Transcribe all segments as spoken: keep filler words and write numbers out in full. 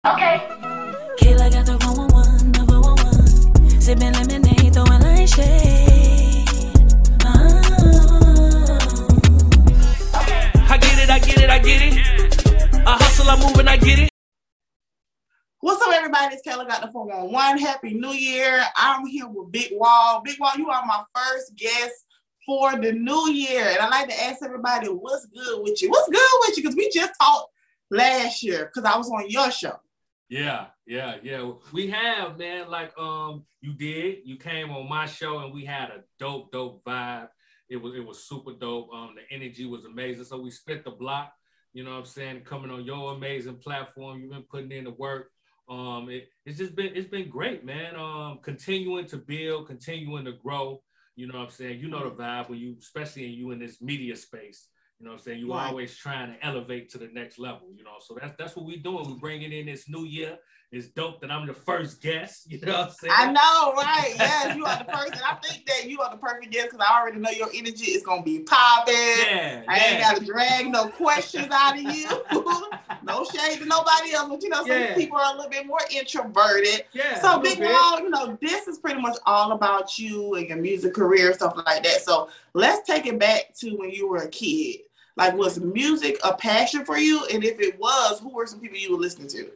Okay. Kayla got the one one one, the one one one. Sipping lemonade, throwing light shade. Oh. Okay. I get it, I get it, I get it. I hustle, I move, and I get it. What's up, everybody? It's Kayla got the four one one. Happy New Year. I'm here with Big Wall. Big Wall, you are my first guest for the new year. And I like to ask everybody, what's good with you? What's good with you? Because we just talked last year because I was on your show. Yeah, yeah, yeah. We have, man, like um you did. You came on my show and we had a dope, dope vibe. It was it was super dope. Um, the energy was amazing. So we split the block, you know what I'm saying, coming on your amazing platform. You've been putting in the work. Um, it, it's just been it's been great, man. Um, continuing to build, continuing to grow. You know what I'm saying? You know the vibe when you, especially in you in this media space. You know what I'm saying? You're right. always trying to elevate to the next level, you know? So that's that's what we're doing. We're bringing in this new year. It's dope that I'm the first guest, you know what I'm saying? I know, right? Yes, you are the first. And I think that you are the perfect guest because I already know your energy is going to be popping. Yeah, I yeah. ain't got to drag no questions out of you. No shade to nobody else. But, you know, some Yeah. people are a little bit more introverted. Yeah, So, a Big little bit. Wall, you know, this is pretty much all about you and your music career, stuff like that. So, let's take it back to when you were a kid. Like, was music a passion for you? And if it was, who were some people you were listening to?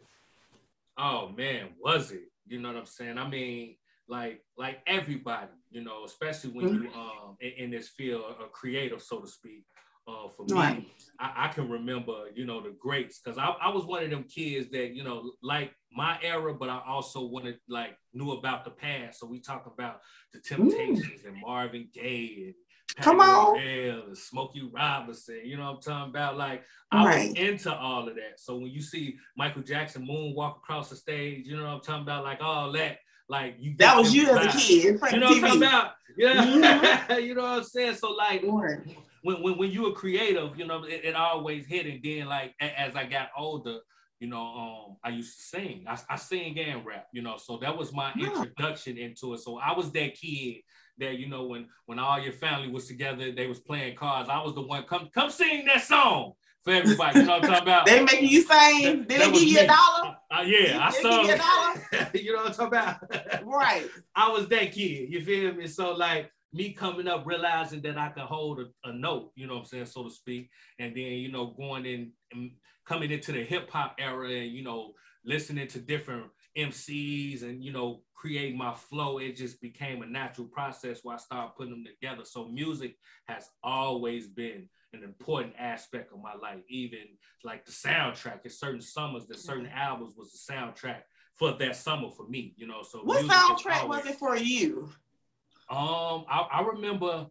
Oh man, was it? You know what I'm saying? I mean, like like everybody, you know, especially when mm-hmm. you um in, in this field, a creative, so to speak. Uh, for me, right. I, I can remember, you know, the greats, because I, I was one of them kids that, you know, like my era, but I also wanted, like, knew about the past. So we talk about the Temptations mm. and Marvin Gaye and Come on, and Smokey Robinson, you know what I'm talking about? Like, right. I was into all of that. So when you see Michael Jackson moonwalk across the stage, you know what I'm talking about? Like all that, like you. That was you as a kid. In front you know of what I'm talking about? Yeah, mm-hmm. You know what I'm saying? So like, right. when when when you were creative, you know, it, it always hit. And then like as I got older, you know, um, I used to sing. I, I sing and rap, you know, so that was my yeah. introduction into it. So I was that kid that, you know, when when all your family was together, they was playing cards. I was the one, come come sing that song for everybody. You know what I'm talking about? They making you sing. Did they give you a dollar? Uh, yeah, I saw. Give you a dollar? You know what I'm talking about? Right. I was that kid. You feel me? So like, me coming up, realizing that I could hold a, a note, you know what I'm saying, so to speak. And then, you know, going in and coming into the hip hop era and, you know, listening to different M Cs and, you know, creating my flow, it just became a natural process where I started putting them together. So music has always been an important aspect of my life, even like the soundtrack. In certain summers, that certain albums was the soundtrack for that summer for me, you know. So what soundtrack always, was it for you? Um, I, I remember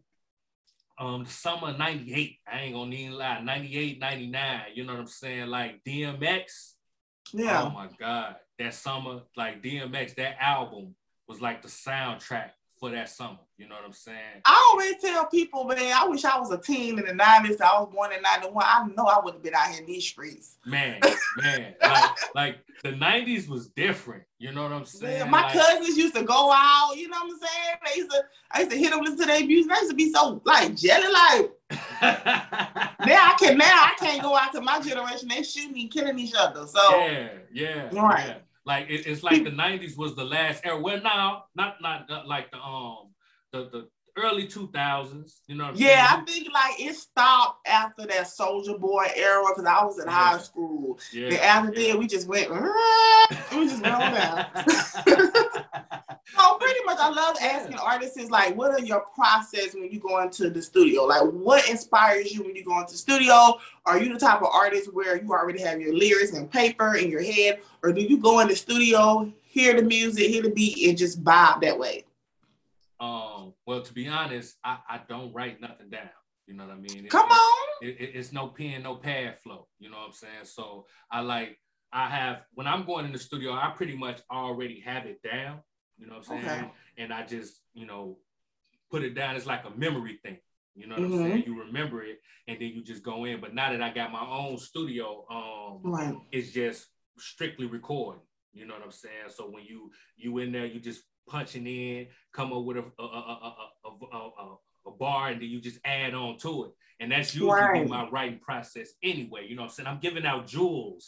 um the summer of ninety-eight. I ain't gonna even lie, ninety-eight, ninety-nine, you know what I'm saying? Like D M X. Yeah. Oh my God. That summer, like D M X, that album was like the soundtrack for that summer. You know what I'm saying? I always tell people, man, I wish I was a teen in the nineties. I was born in ninety-one. I know I would have been out here in these streets. Man, man. like, like the nineties was different. You know what I'm saying? Yeah, my like, cousins used to go out. You know what I'm saying? They used to, I used to hit them, listen to their music. I used to be so like jelly, like. now I can, now I can't go out to my generation. They shooting and killing each other. So yeah, yeah, right. Yeah. Like it, it's like the nineties was the last era. Well, now not not, not like the um the the early two thousands. You know what I'm yeah, saying? I think like it stopped after that Soulja Boy era because I was in yeah. high school. Yeah, and after yeah. that, we just went, we just went on down. So pretty much, I love asking yeah. artists is like, what are your process when you go into the studio? Like, what inspires you when you go into the studio? Are you the type of artist where you already have your lyrics and paper in your head, or do you go in the studio, hear the music, hear the beat, and just vibe that way? Um. Well, to be honest, I, I don't write nothing down. You know what I mean? It, Come on. It, it, it's no pen, no pad flow. You know what I'm saying? So I like, I have, when I'm going in the studio, I pretty much already have it down. You know what I'm saying? Okay. And I just, you know, put it down. It's like a memory thing. You know what mm-hmm. I'm saying? You remember it and then you just go in. But now that I got my own studio, um, right. it's just strictly recording. You know what I'm saying? So when you you in there, you just punching in, come up with a a, a, a, a, a, a bar, and then you just add on to it. And that's usually right. my writing process anyway. You know what I'm saying? I'm giving out jewels.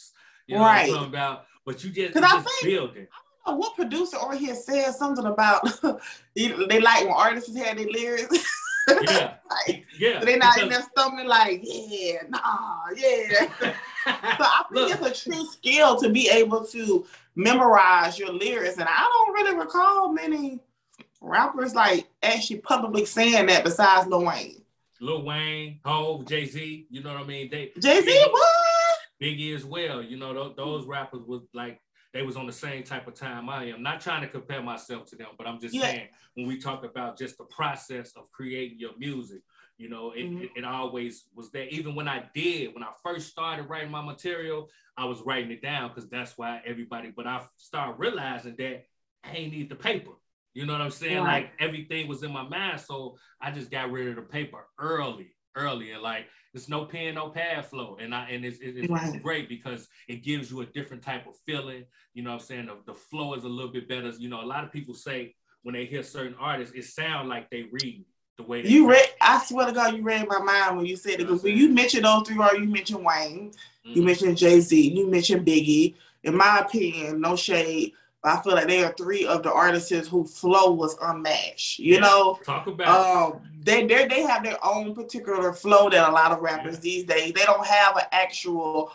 You know right. what I'm talking about? But you just, Because I just think, building. I don't know what producer over here said something about they like when artists have their lyrics. Yeah, like, yeah. So they're not because, in there stumbling like, yeah, nah, yeah. So I think Look, it's a true skill to be able to memorize your lyrics. And I don't really recall many rappers like actually publicly saying that besides Lil Wayne. Lil Wayne, Hov, Jay-Z, you know what I mean? They Jay-Z, what? Biggie as well. You know, those, those rappers was like, they was on the same type of time I am. Not trying to compare myself to them, but I'm just yeah. saying, when we talk about just the process of creating your music, you know, it, mm-hmm. it, it always was there. Even when I did, when I first started writing my material, I was writing it down because that's why everybody, but I started realizing that I ain't need the paper. You know what I'm saying? Right. Like everything was in my mind. So I just got rid of the paper early, early. And like, there's no pen, no pad flow. And I and it's, it's right. great because it gives you a different type of feeling. You know what I'm saying? The, the flow is a little bit better. You know, a lot of people say when they hear certain artists, it sounds like they read the way they You read, I swear to God, you read my mind when you said it. Because when you mentioned those three artists, you mentioned Wayne, mm-hmm. you mentioned Jay-Z, you mentioned Biggie. In my opinion, no shade, I feel like they are three of the artists whose flow was unmatched. You yeah, know, talk about um, they they they have their own particular flow that a lot of rappers yeah. these days they don't have an actual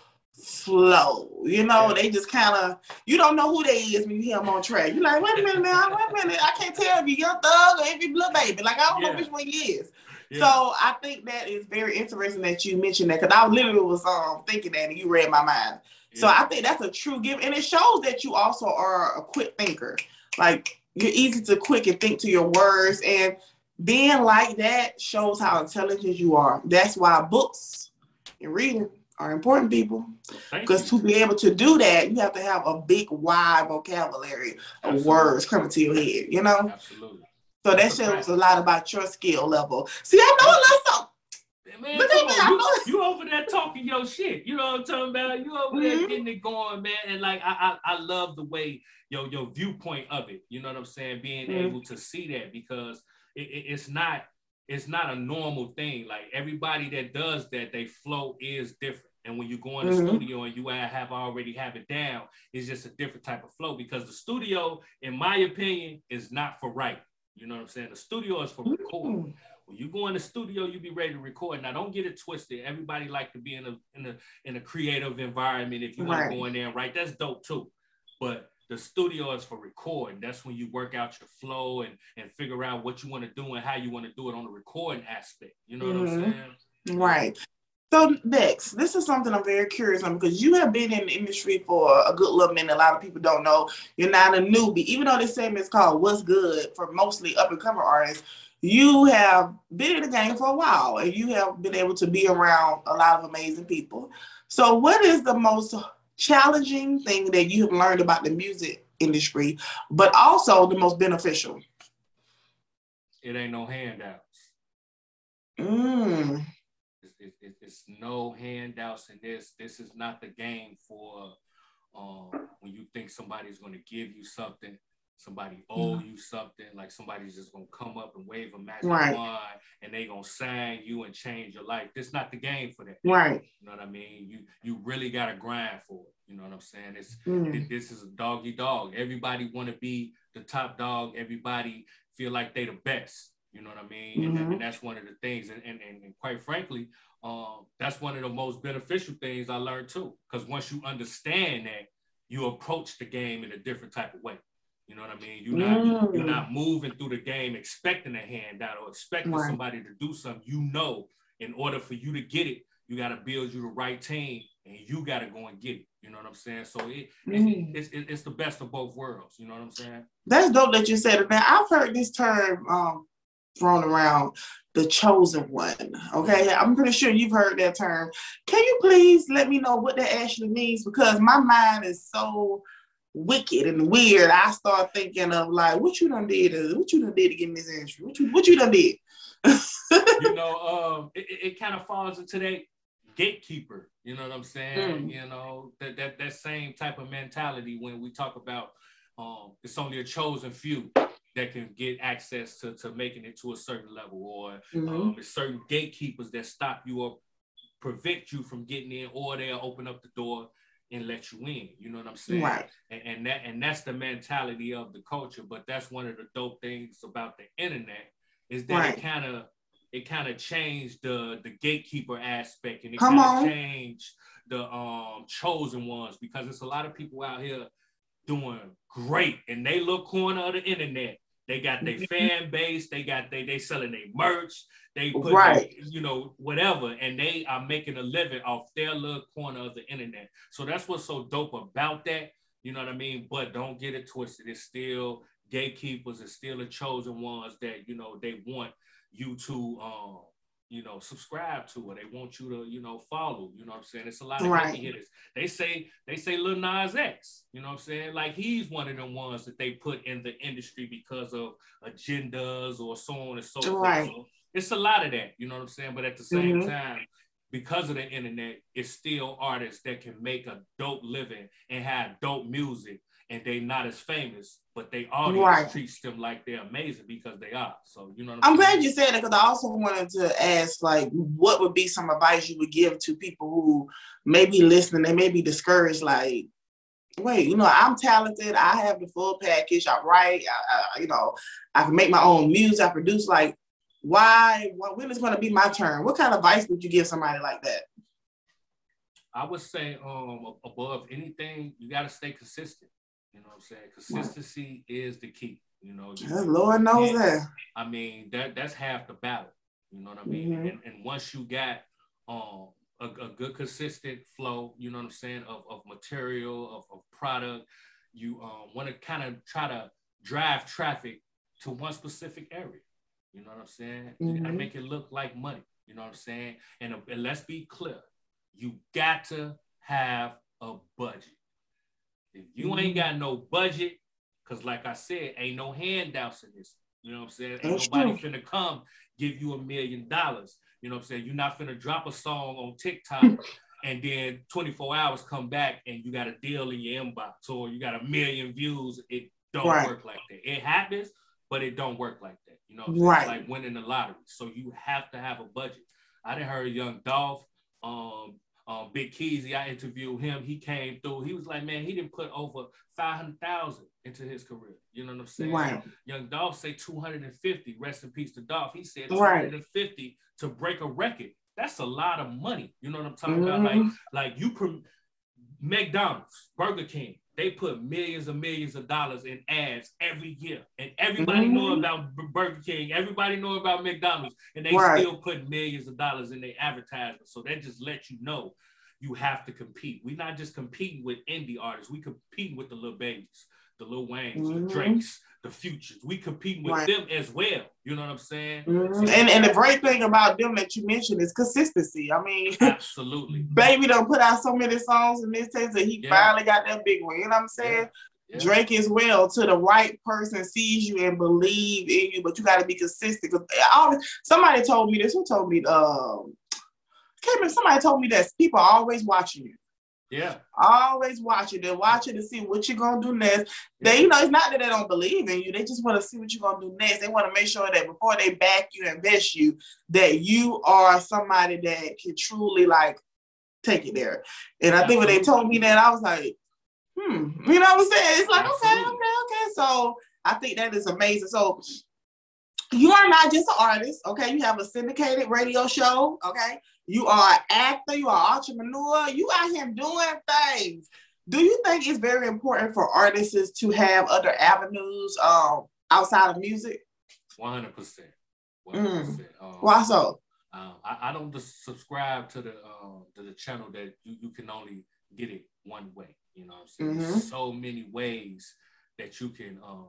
flow. You know, yeah. they just kind of you don't know who they is when you hear them on track. You're like, wait a minute now, wait a minute, I can't tell if you Young Thug or if you Lil Baby. Like I don't yeah. know which one he is. Yeah. So I think that is very interesting that you mentioned that because I literally was um thinking that and you read my mind. So I think that's a true gift. And it shows that you also are a quick thinker. Like, you're easy to quick and think to your words. And being like that shows how intelligent you are. That's why books and reading are important, people. Because to be able to do that, you have to have a big, wide vocabulary of Absolutely. words coming to your head, you know? Absolutely. So that shows a lot about your skill level. See, I know a little something. Man, come on. You, you over there talking your shit. You know what I'm talking about? You over there mm-hmm. getting it going, man. And like I, I I love the way your your viewpoint of it. You know what I'm saying? Being mm-hmm. able to see that because it, it, it's not it's not a normal thing. Like everybody that does that, they flow is different. And when you go in the mm-hmm. studio and you have already have it down, it's just a different type of flow because the studio, in my opinion, is not for writing. You know what I'm saying? The studio is for recording. Mm-hmm. When you go in the studio, you be ready to record. Now, don't get it twisted. Everybody like to be in a in a in a creative environment. If you right. want to go in there and write, that's dope too. But the studio is for recording. That's when you work out your flow and and figure out what you want to do and how you want to do it on the recording aspect. You know mm-hmm. what I'm saying? Right. So Bex, this is something I'm very curious on because you have been in the industry for a good little minute. A lot of people don't know you're not a newbie, even though this segment is called "What's Good" for mostly up and coming artists. You have been in the game for a while and you have been able to be around a lot of amazing people. So what is the most challenging thing that you have learned about the music industry, but also the most beneficial? It ain't no handouts. Mm. It's, it, it, it's no handouts in this. This is not the game for um, when you think somebody's going to give you something. Somebody owe you something, like somebody's just gonna come up and wave a magic right. wand and they gonna sign you and change your life. This is not the game for that. Right. You know what I mean? You you really gotta grind for it. You know what I'm saying? It's mm. it, this is a doggy dog. Everybody wanna be the top dog. Everybody feel like they the best. You know what I mean? Mm-hmm. And, and that's one of the things. And, and, and quite frankly, um, that's one of the most beneficial things I learned too. Because once you understand that, you approach the game in a different type of way. You know what I mean? You're not mm. you're not moving through the game expecting a handout or expecting right. somebody to do something. You know, in order for you to get it, you got to build you the right team, and you got to go and get it. You know what I'm saying? So it, mm. it, it's it, it's the best of both worlds. You know what I'm saying? That's dope that you said it. Now I've heard this term um, thrown around, the chosen one. Okay, I'm pretty sure you've heard that term. Can you please let me know what that actually means? Because my mind is so wicked and weird. I start thinking of like, what you done did? To, what you done did to get in this industry? What you what you done did? You know, um, it, it kind of falls into that gatekeeper. You know what I'm saying? Mm. You know, that that that same type of mentality when we talk about um, it's only a chosen few that can get access to, to making it to a certain level, or mm-hmm. um, it's certain gatekeepers that stop you or prevent you from getting in, or they'll open up the door and let you in. You know what I'm saying? Right. And, and that and that's the mentality of the culture. But that's one of the dope things about the internet is that Right. it kind of it kind of changed the the gatekeeper aspect, and it Come kind on. of changed the um chosen ones, because it's a lot of people out here doing great in they little corner of the internet. They got their fan base, they got they they selling their merch, they put Right. their, you know, whatever, and they are making a living off their little corner of the internet. So that's what's so dope about that, you know what I mean? But don't get it twisted. It's still gatekeepers, it's still the chosen ones that, you know, they want you to um you know, subscribe to, or they want you to, you know, follow. You know what I'm saying? It's a lot of Right. heavy hitters. They say, they say Lil Nas X, you know what I'm saying? Like he's one of them ones that they put in the industry because of agendas or so on and so forth. Right. So it's a lot of that, you know what I'm saying? But at the same Mhm. time, because of the internet, it's still artists that can make a dope living and have dope music, and they not as famous, but they audience Right. treats them like they're amazing because they are. So, you know what I'm I'm saying? glad you said that, because I also wanted to ask, like, what would be some advice you would give to people who may be listening, they may be discouraged, like, wait, you know, I'm talented, I have the full package, I write, I, I, you know, I can make my own music, I produce, like, why, what, when is going to be my turn? What kind of advice would you give somebody like that? I would say um above anything, you got to stay consistent. You know what I'm saying? Consistency is the key. You know, you, The Lord knows and, that. I mean, that that's half the battle. You know what I mean? Mhm. And, and once you got um a, a good consistent flow, you know what I'm saying, of, of material, of, of product, you um want to kind of try to drive traffic to one specific area. You know what I'm saying? You gotta Mhm. make it look like money. You know what I'm saying? And, uh, and let's be clear. You got to have a budget. If you ain't got no budget, because like I said, ain't no handouts in this. You know what I'm saying? Ain't That's nobody true. finna come give you a million dollars. You know what I'm saying? You're not finna drop a song on TikTok and then twenty-four hours come back and you got a deal in your inbox, or you got a million views. It don't Right. work like that. It happens, but it don't work like that. You know what I'm saying? Right. It's like winning the lottery. So you have to have a budget. I done heard Young Dolph, um, um, Big Keezy, I interviewed him. He came through. He was like, man, he didn't put over five hundred thousand into his career. You know what I'm saying? Right. Young Dolph say two hundred fifty. Rest in peace to Dolph. He said Right. two hundred fifty to break a record. That's a lot of money. You know what I'm talking Mhm. about? Like, like you, prom- McDonald's, Burger King, they put millions and millions of dollars in ads every year, and everybody Mhm. know about B- Burger King, everybody know about McDonald's, and they Right. still put millions of dollars in their advertisements. So that just lets you know you have to compete. We're not just competing with indie artists, we competing with the Lil Babies, the Lil Waynes, Mhm. the Drakes, the Futures. We competing with Right. them as well. You know what I'm saying? Mhm. So- And and the great thing about them that you mentioned is consistency. I mean, Absolutely. Baby done put out so many songs in this taste that he Yeah. finally got that big one. You know what I'm saying? Yeah. Drake as well, to the right person sees you and believe in you, but you got to be consistent. 'Cause I always, somebody told me this. Who told me? Um, can't remember, somebody told me that people are always watching you. Yeah. Always watching. They're watching to see what you're gonna do next. They, you know, it's not that they don't believe in you. They just want to see what you're gonna do next. They want to make sure that before they back you, invest you, that you are somebody that can truly like take it there. And I think when they told me that, I was like, hmm, you know what I'm saying? It's like, okay, Absolutely. okay, okay. So I think that is amazing. So you are not just an artist, okay? You have a syndicated radio show, okay? You are an actor, you are an entrepreneur, you out here doing things. Do you think it's very important for artists to have other avenues um, outside of music? one hundred percent. one hundred percent. Um, Why so? Um, I, I don't just subscribe to the um, to the channel that you, you can only get it one way. You know what I'm saying? Mhm. There's so many ways that you can um,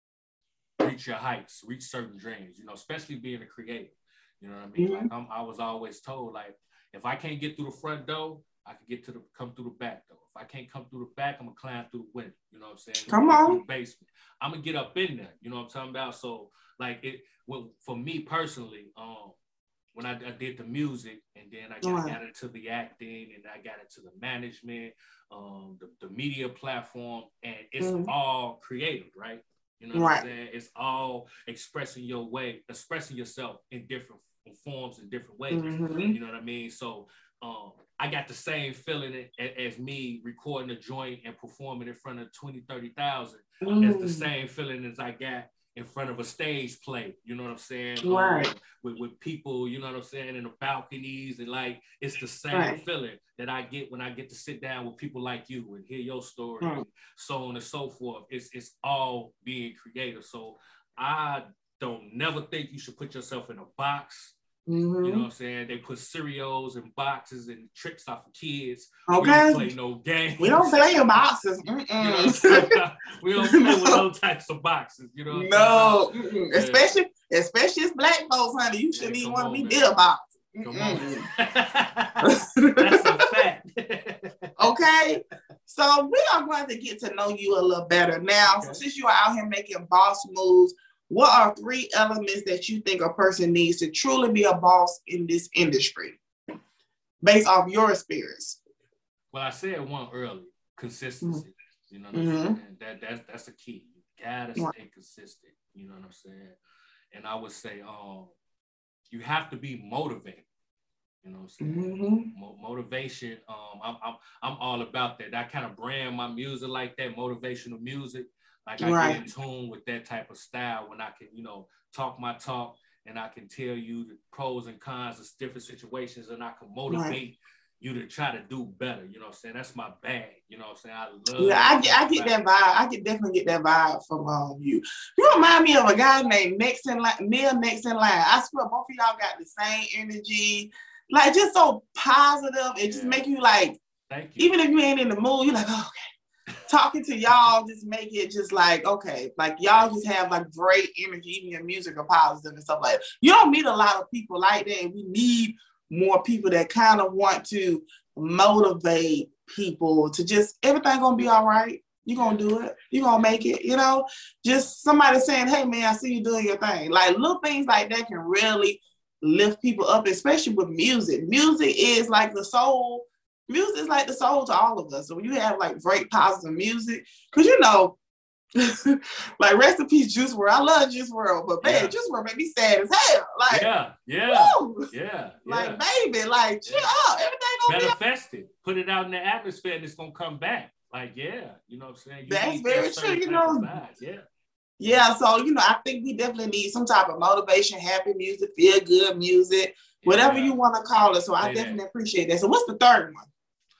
reach your heights, reach certain dreams, you know, especially being a creative. You know what I mean? Mhm. Like I'm, I was always told, like, if I can't get through the front door, I can get to the come through the back door. If I can't come through the back, I'm gonna climb through the window. You know what I'm saying? Come Go on. through the basement. I'm gonna get up in there. You know what I'm talking about? So like it, well, for me personally, um, when I, I did the music and then I got, Right. got into the acting and I got into the management, um, the, the media platform, and it's Mhm. all creative, right? You know what Right. I'm saying? It's all expressing your way, expressing yourself in different forms in different ways. Mhm. You know what I mean? So um, I got the same feeling as, as me recording a joint and performing in front of twenty, thirty thousand. Mm. It's the same feeling as I got in front of a stage play, you know what I'm saying? Right. Um, with, with people, you know what I'm saying, in the balconies, and like, it's the same right. feeling that I get when I get to sit down with people like you and hear your story, right. and so on and so forth. It's, it's all being creative. So I don't never think you should put yourself in a box. Mm-hmm. You know what I'm saying? They put cereals and boxes and tricks out for kids. Okay. We don't play no games. We don't play in boxes. You know we don't play with no types of boxes. You know no. Yeah. Especially, especially as black folks, honey. You shouldn't yeah, even want to be man. near a box. Come on. That's a fact. Okay. So we are going to get to know you a little better now. Okay. So since you are out here making boss moves, what are three elements that you think a person needs to truly be a boss in this industry, based off your experience? Well, I said one earlier, consistency. Mm-hmm. You know what I'm mm-hmm. saying? That, that's, that's a key. You gotta stay right. consistent. You know what I'm saying? And I would say um, you have to be motivated. You know what I'm saying? Mm-hmm. Mo- motivation, um, I'm, I'm, I'm all about that. I kind of brand my music like that, motivational music. Like I right. get in tune with that type of style when I can, you know, talk my talk, and I can tell you the pros and cons of different situations, and I can motivate right. you to try to do better. You know what I'm saying? That's my bag. You know what I'm saying? I love Yeah, I get, I get that vibe. I can definitely get that vibe from um, you. You remind me of a guy named Next in Line, Neil Next in Line. I swear both of y'all got the same energy. Like, just so positive. It yeah. just make you like, Thank you. Even if you ain't in the mood, you're like, oh, okay. Talking to y'all just make it just like, okay, like y'all just have like great energy, even your music are positive and stuff like that. You don't meet a lot of people like that, and we need more people that kind of want to motivate people to just, everything gonna be all right. You're gonna do it. You're gonna make it, you know? Just somebody saying, hey man, I see you doing your thing. Like little things like that can really lift people up, especially with music. Music is like the soul. Music is like the soul to all of us. So when you have like great positive music, because you know, like rest in peace, Juice world. I love Juice world, but man, yeah. Juice world made me sad as hell. Like, yeah, yeah, woo! yeah, like yeah. baby, like chill yeah. out. Everything gonna manifest it. Put it out in the atmosphere, and it's gonna come back. Like, yeah, you know what I'm saying? You That's very that true. You know, yeah. Yeah, so you know, I think we definitely need some type of motivation, happy music, feel good music, whatever yeah. you want to call it. So I Say definitely that. appreciate that. So what's the third one?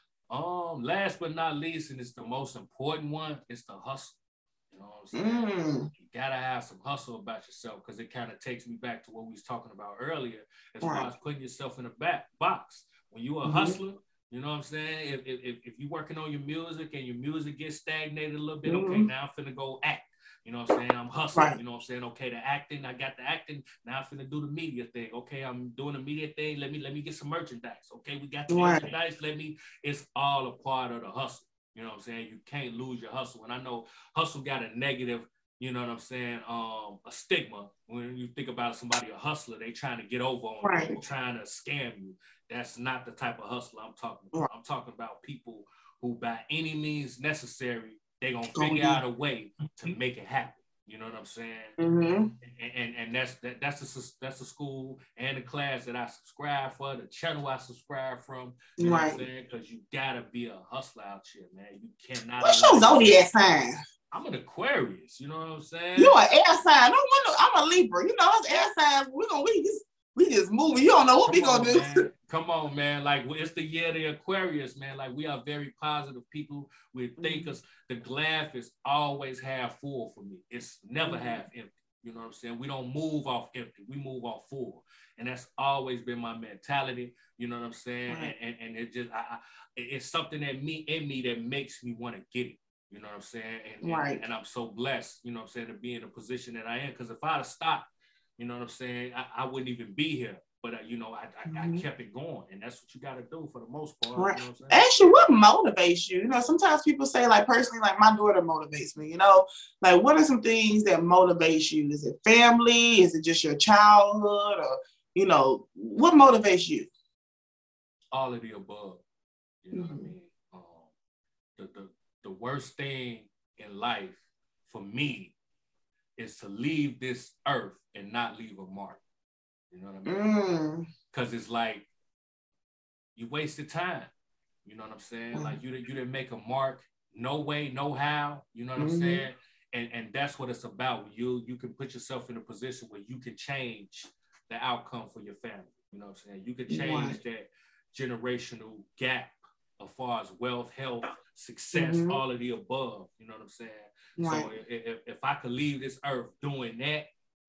Um, last but not least, and it's the most important one, it's the hustle. You know what I'm saying? Mm. You gotta have some hustle about yourself, because it kind of takes me back to what we was talking about earlier, as right. far as putting yourself in a back box. When you're a mm-hmm. hustler, you know what I'm saying? If, if if you're working on your music and your music gets stagnated a little bit, mm-hmm. okay, now I'm finna go act. You know what I'm saying? I'm hustling. Right. You know what I'm saying? Okay, the acting, I got the acting. Now I'm finna do the media thing. Okay, I'm doing the media thing. Let me let me get some merchandise. Okay, we got the right. merchandise. Let me. It's all a part of the hustle. You know what I'm saying? You can't lose your hustle. And I know hustle got a negative, you know what I'm saying, um, a stigma. When you think about somebody, a hustler, they trying to get over on right. you, trying to scam you. That's not the type of hustler I'm talking about. Right. I'm talking about people who, by any means necessary, they're going to figure out a way to make it happen. You know what I'm saying? Mm-hmm. And, and and that's that, that's the that's the school and the class that I subscribe for, the channel I subscribe from. You right. know what I'm saying? Because you gotta be a hustler out here, man. You cannot. What's your zodiac sign? I'm an Aquarius. You know what I'm saying? You an air sign. No wonder I'm a Libra. You know, us air signs. We gonna we just we just moving. You don't know what Come we gonna on, do. Man. Come on, man. Like, it's the year of the Aquarius, man. Like, we are very positive people. We're thinkers. The glass is always half full for me. It's never mm-hmm. half empty. You know what I'm saying? We don't move off empty. We move off full. And that's always been my mentality. You know what I'm saying? Right. And, and, and it just, I, I, it's something that me in me that makes me want to get it. You know what I'm saying? And, right. and, and I'm so blessed, you know what I'm saying, to be in the position that I am. Because if I'd have stopped, you know what I'm saying, I, I wouldn't even be here. But, uh, you know, I, I, mm-hmm. I kept it going. And that's what you got to do for the most part. Right. You know what I'm saying? Actually, what motivates you? You know, sometimes people say, like, personally, like, my daughter motivates me, you know? Like, what are some things that motivates you? Is it family? Is it just your childhood? Or, you know, what motivates you? All of the above. You know mm-hmm. what I mean? Um, the, the, the worst thing in life for me is to leave this earth and not leave a mark. You know what I mean? Because mm. it's like, you wasted time. You know what I'm saying? Mm-hmm. Like you, you didn't make a mark. No way, no how. You know what mm-hmm. I'm saying? And and that's what it's about. You you can put yourself in a position where you can change the outcome for your family. You know what I'm saying? You can change right. that generational gap as far as wealth, health, success, mm-hmm. all of the above. You know what I'm saying? Right. So if, if I could leave this earth doing that,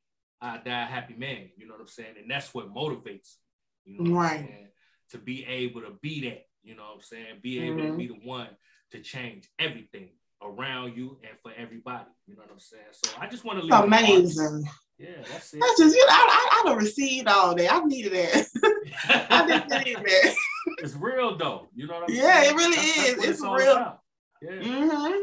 I die a happy man. You know what I'm saying? And that's what motivates me. You know what right. I'm saying? To be able to be that. You know what I'm saying? Be able mm-hmm. to be the one to change everything around you and for everybody. You know what I'm saying? So I just want to leave. Amazing. Yeah, that's it. That's just, you know, I, I, I done received all that. I needed that. I just needed that. It's real though. You know what I'm yeah, saying? Yeah, it really that's, is. That's it's, it's real. About. Yeah. Mm-hmm.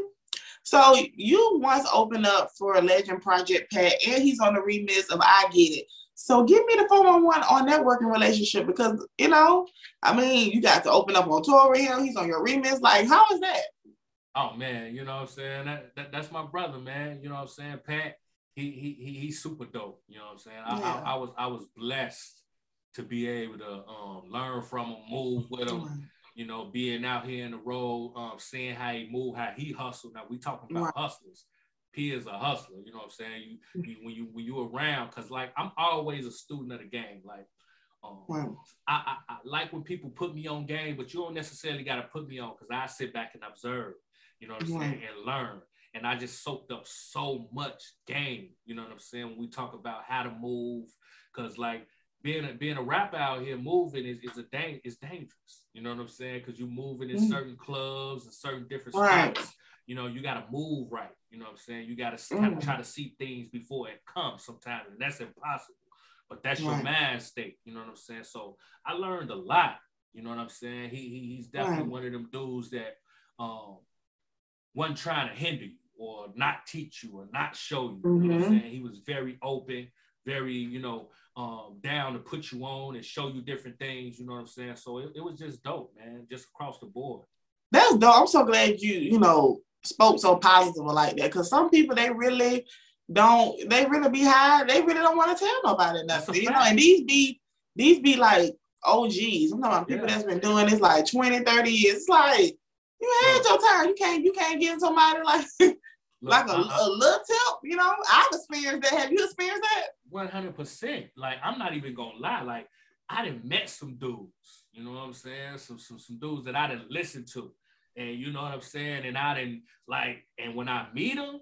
So you once opened up for Legend Project Pat, and he's on the remix of I Get It. So give me the four one one on that working relationship, because, you know, I mean, you got to open up on tour with him. He's on your remix. Like, how is that? Oh, man, you know what I'm saying? That, that That's my brother, man. You know what I'm saying? Pat, he he, he he's super dope. You know what I'm saying? I, yeah. I, I was I was blessed to be able to um, learn from him, move with him, mm-hmm. you know, being out here in the road, um, seeing how he move, how he hustled. Now, we talking about right. hustlers. P is a hustler, you know what I'm saying? You, you when you when you around, cause like I'm always a student of the game. Like, um, wow. I, I, I like when people put me on game, but you don't necessarily got to put me on, cause I sit back and observe, you know what I'm wow. saying, and learn. And I just soaked up so much game, you know what I'm saying? When we talk about how to move, cause like being a being a rapper out here moving is, is a dang is dangerous, you know what I'm saying? Cause you're moving in mm. certain clubs and certain different right. spots. You know, you got to move right. You know what I'm saying? You got to kind of try to see things before it comes sometimes, and that's impossible. But that's right. your mind state. You know what I'm saying? So I learned a lot. You know what I'm saying? He, he He's definitely right. one of them dudes that um, wasn't trying to hinder you or not teach you or not show you. Mm-hmm. You know what I'm saying? He was very open, very, you know, um, down to put you on and show you different things. You know what I'm saying? So it, it was just dope, man, just across the board. That's dope. I'm so glad you, you know, spoke so positive like that, because some people, they really don't, they really be high, they really don't want to tell nobody nothing, you know, and these be these be like O Gs. I'm talking about people yeah. that's been doing this like twenty, thirty years. It's like, you had Look. your time. You can't you can't give somebody like Look, like a, I, I, a little tip, you know. I've experienced that. Have you experienced that? one hundred percent. Like, I'm not even gonna lie, like I done met some dudes, you know what I'm saying, some some, some dudes that I didn't listen to. And you know what I'm saying? And I didn't like, and when I meet them,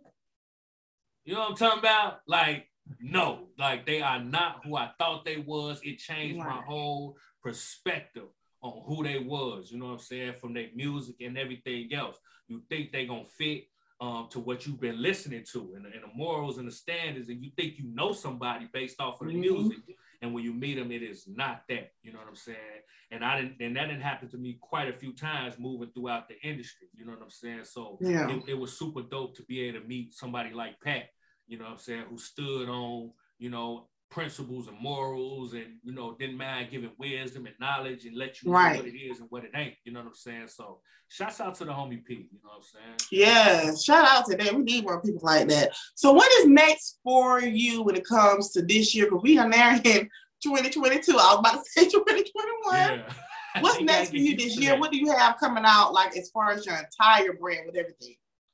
you know what I'm talking about? Like, no, like they are not who I thought they was. It changed right. my whole perspective on who they was, you know what I'm saying? From their music and everything else. You think they gonna fit um, to what you've been listening to and, and the morals and the standards, and you think you know somebody based off of the mm-hmm. music. And when you meet them, it is not that, you know what I'm saying? And I didn't, and that didn't happen to me quite a few times moving throughout the industry, you know what I'm saying? So yeah. it, it was super dope to be able to meet somebody like Pat, you know what I'm saying, who stood on, you know, principles and morals, and, you know, didn't mind giving wisdom and knowledge and let you know right. what it is and what it ain't, you know what I'm saying? So shouts out to the homie P, you know what I'm saying? Yeah, shout out to them. We need more people like that. So what is next for you when it comes to this year? Because we are now in twenty twenty-two. I was about to say twenty twenty-one. Yeah. What's next for you this year? That. What do you have coming out, like, as far as your entire brand with everything?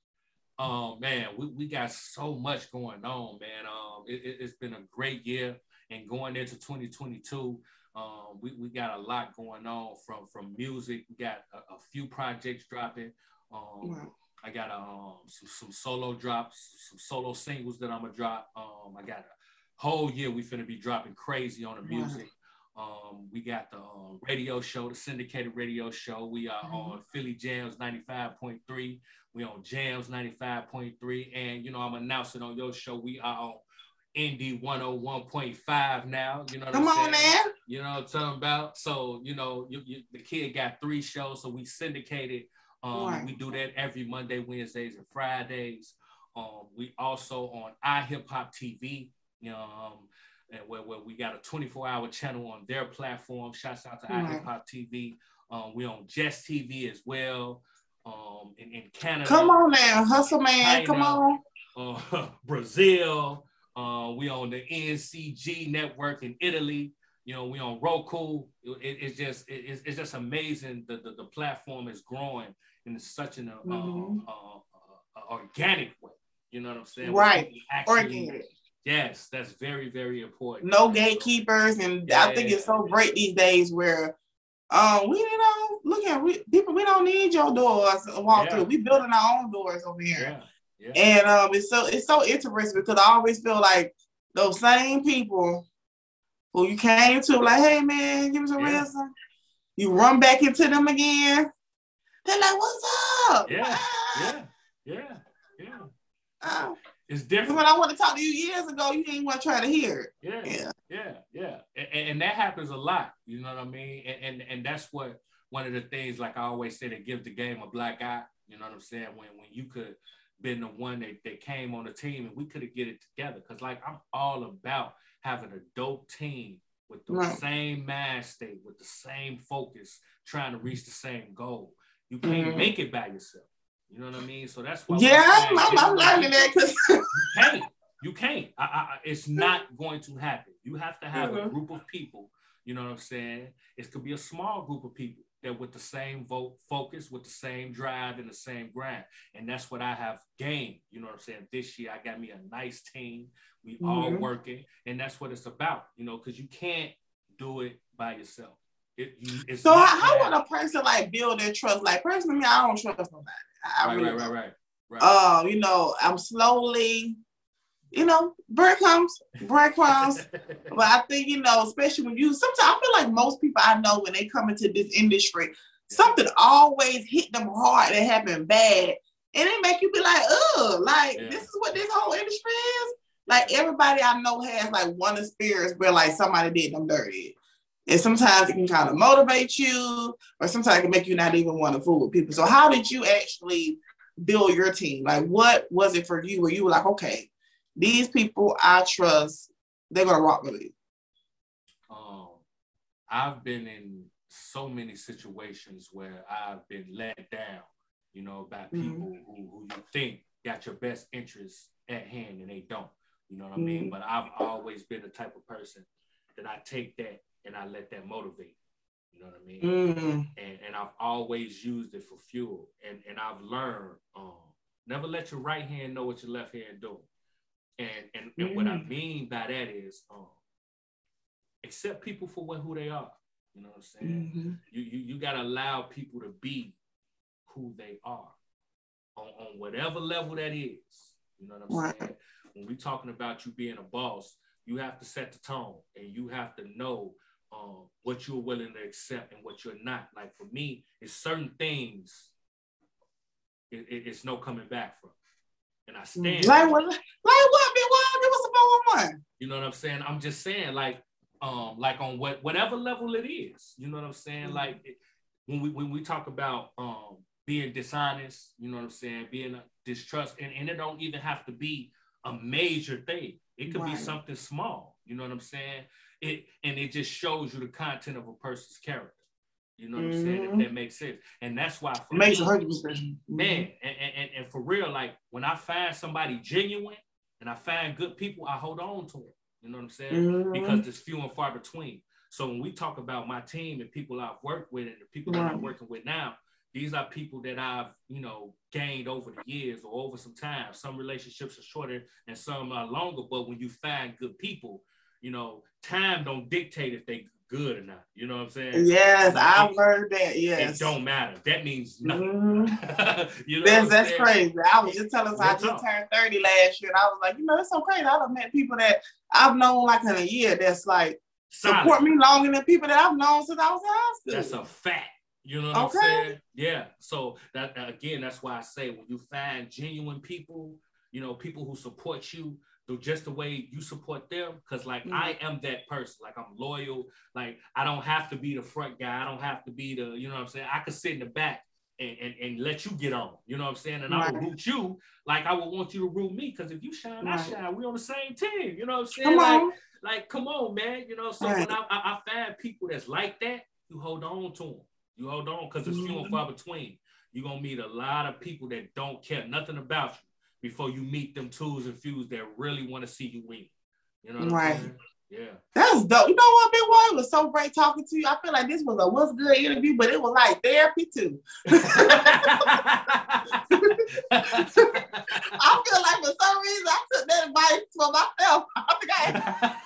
Oh, man, we, we got so much going on, man. Um, it, it, it's been a great year. And going into twenty twenty-two, um, we, we got a lot going on from, from music. We got a, a few projects dropping. Um, wow. I got um, some, some solo drops, some solo singles that I'm going to drop. Um, I got a whole year we finna be dropping crazy on the music. Wow. Um, we got the um, radio show, the syndicated radio show. We are mm-hmm. on Philly Jams ninety-five point three. We on Jams ninety-five point three. And, you know, I'm announcing on your show, we are on Indie one oh one point five now. You know what Come I'm saying? Come on, man. You know what I'm talking about? So, you know, you, you, the kid got three shows, so we syndicated. Um, right. We do that every Monday, Wednesdays, and Fridays. Um, we also on iHip-Hop T V. You know, um, and where, where we got a twenty-four hour channel on their platform. Shouts out to mm-hmm. iHip-Hop T V. Um, we on Just T V as well. Um, in, in Canada. Come on now, hustle man. China, come on. Uh, Brazil. Uh, we on the N C G network in Italy. You know, we on Roku. It, it's just it, it's, it's just amazing. The, the the platform is growing in such an uh, mm-hmm. uh, uh, uh, organic way. You know what I'm saying? Right. Actually, organic. Yes, that's very, very important. No gatekeepers, and yeah. I think it's so great these days where um we you know look at we people we don't need your doors to walk yeah. through. We building our own doors over here. Yeah. Yeah. And um it's so it's so interesting because I always feel like those same people who you came to like, hey man, give us a yeah. ransom. You run back into them again. They're like, what's up? Yeah, yeah, yeah, yeah. Uh, it's different. When I want to talk to you years ago, you ain't want to try to hear it. Yeah, yeah, yeah, yeah. And, and that happens a lot. You know what I mean? And, and and that's what one of the things, like I always say, that give the game a black eye. You know what I'm saying? When when you could been the one that, that came on the team and we could have get it together. Because like I'm all about having a dope team with the right. same mind state, with the same focus, trying to reach the same goal. You can't mm-hmm. make it by yourself. You know what I mean? So that's why. Yeah, I'm, I'm, I'm learning that. Cause you can't. You can't. I, I, it's not going to happen. You have to have mm-hmm. a group of people. You know what I'm saying? It could be a small group of people that with the same vote focus, with the same drive and the same grind. And that's what I have gained. You know what I'm saying? This year, I got me a nice team. We mm-hmm. all working. And that's what it's about, you know, because you can't do it by yourself. It, you, it's so how, how would a person like build their trust? Like personally, I don't trust nobody. I right, really right, right, right, right. Uh, you know, I'm slowly, you know, breadcrumbs, breadcrumbs. But I think, you know, especially when you, sometimes I feel like most people I know when they come into this industry, something always hit them hard that happened bad. And it make you be like, oh, like, yeah. this is what this whole industry is? Like, everybody I know has, like, one experience where, like, somebody did them dirty. And sometimes it can kind of motivate you, or sometimes it can make you not even want to fool with people. So how did you actually build your team? Like, what was it for you where you were like, okay, these people I trust, they're going to rock with me? Um, I've been in so many situations where I've been let down, you know, by people mm-hmm. who, who you think got your best interests at hand and they don't, you know what mm-hmm. I mean? But I've always been the type of person that I take that and I let that motivate. You know what I mean? Mm-hmm. And and I've always used it for fuel. And and I've learned, um, never let your right hand know what your left hand doing. And and, and mm-hmm. what I mean by that is um, accept people for what who they are. You know what I'm saying? Mm-hmm. You, you you gotta allow people to be who they are on, on whatever level that is. You know what I'm right. saying? When we're talking about you being a boss, you have to set the tone and you have to know um, what you're willing to accept and what you're not. Like for me, it's certain things it, it, it's no coming back from. And I stand. Like what? Like what? Big Wild? Give us a four one one. You know what I'm saying? I'm just saying, like, um, like on what whatever level it is. You know what I'm saying? Mm-hmm. Like it, when we when we talk about um being dishonest, you know what I'm saying? Being a distrust, and, and it don't even have to be a major thing. It could right. be something small. You know what I'm saying? It and it just shows you the content of a person's character. You know what mm-hmm. I'm saying? If that makes sense. And that's why for it makes me, one hundred percent. Man, and, and, and for real, like when I find somebody genuine and I find good people, I hold on to them. You know what I'm saying? Mm-hmm. Because there's few and far between. So when we talk about my team and people I've worked with and the people right. that I'm working with now, these are people that I've, you know, gained over the years or over some time. Some relationships are shorter and some are longer, but when you find good people, you know, time don't dictate if they good or not. You know what I'm saying? Yes, like, I've it, heard that. Yes. It don't matter. That means nothing. Mm-hmm. you know that's that's crazy. I was just telling us I just talk. turned thirty last year, and I was like, you know, it's so crazy. I've met people that I've known like in a year that's like Solid. Support me longer than people that I've known since I was in high school. That's a fact. You know what okay. I'm saying? Yeah. So that again, that's why I say when you find genuine people, you know, people who support you, just the way you support them, because like mm-hmm. I am that person. Like I'm loyal. Like I don't have to be the front guy. I don't have to be the, you know what I'm saying? I could sit in the back and, and, and let you get on. You know what I'm saying? And right. I will root you like I would want you to root me. Because if you shine, right. I shine. We on the same team. You know what I'm saying? Come like, on. like, come on, man. You know, so right. when I, I, I find people that's like that, you hold on to them. You hold on because it's mm-hmm. few and far between. You're going to meet a lot of people that don't care nothing about you before you meet them twos and fews that really want to see you win. You know what right. I'm saying? Yeah. That's dope. You know what, Big Boy? It was so great talking to you. I feel like this was a what's good interview, but it was like therapy too. I feel like for some reason I took that advice for myself. I think I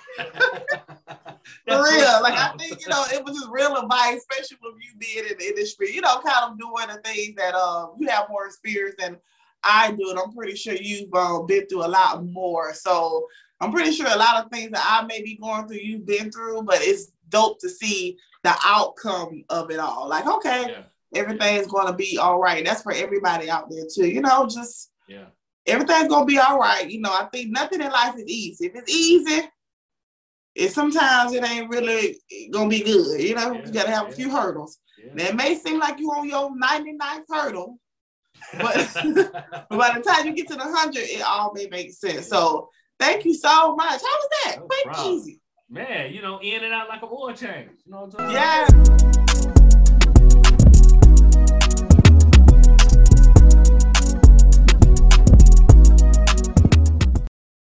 for real. Like I think, you know, it was just real advice, especially with you being in the industry, you know, kind of doing the things that um you have more experience than I do. And I'm pretty sure you've um, been through a lot more. So I'm pretty sure a lot of things that I may be going through, you've been through, but it's dope to see the outcome of it all. Like, okay, yeah. everything's going to be all right. That's for everybody out there too. You know, just yeah, everything's going to be all right. You know, I think nothing in life is easy. If it's easy, it sometimes it ain't really going to be good. You know, yeah. you got to have yeah. a few hurdles. Yeah. Now, it may seem like you're on your ninety-ninth hurdle, but, but by the time you get to the hundred, it all may make sense. So thank you so much. How was that? No Quick, problem. easy. Man, you know, in and out like a oil change. You know what I'm talking yeah. about?